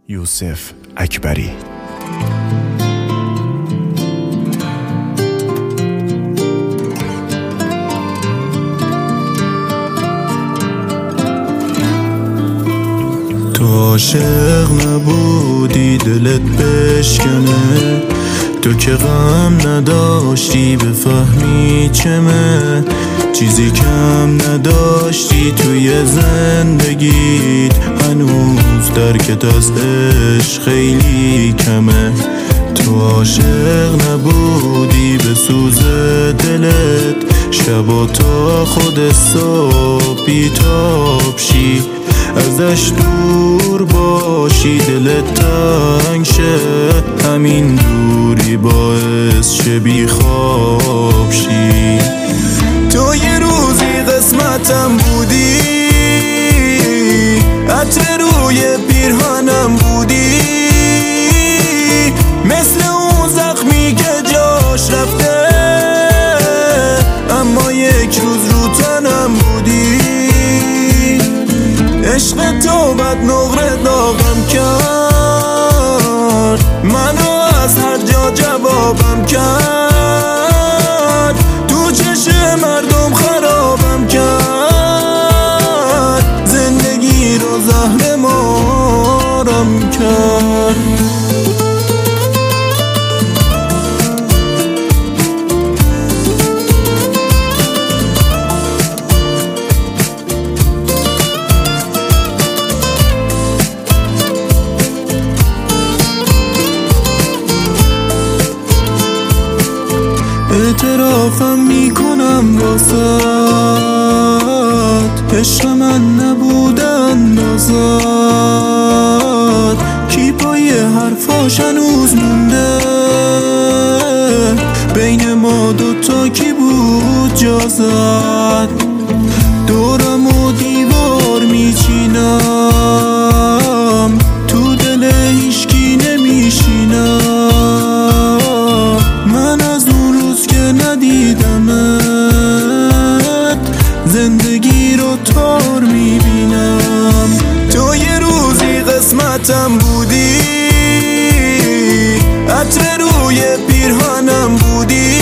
یوسف اکبری. تو عاشق نبودی دلت بشکنه، تو که غم نداشتی بفهمی چمه، چیزی کم نداشتی توی زندگیت، هنوز درکت از عشق خیلی کمه. تو عاشق نبودی به سوز دلت، شبا تا خود صبح بیتاب شی، ازش دور باشی دلت تنگ شه، همین دوری باعث شه بی خواب شی. تو یه روزی قسمتم بودی، عطر روی پیرهنم بودی، مثل اون زخمی که جاش رفته، اما یک روز رو تنم بودی. عشق تو بد نقره داغم کرد، منو از هر جا جوابم کرد، تو چشم مردم خرابم کرد، زندگی رو زهر مارم کرد. اعترافم میکنم واسات، عشق من نبود اندازات، کی پای حرفاش هنوز مونده، بین ما دوتا کی بود جا زد، دورم و دیوار میچینم، تو دل هیچکی نمیشینم، من از اون روز که ندیدمت زندگی رو تار میبینم. تو یه روزی قسمتم بودی، عطر روی پیرهنم بودی،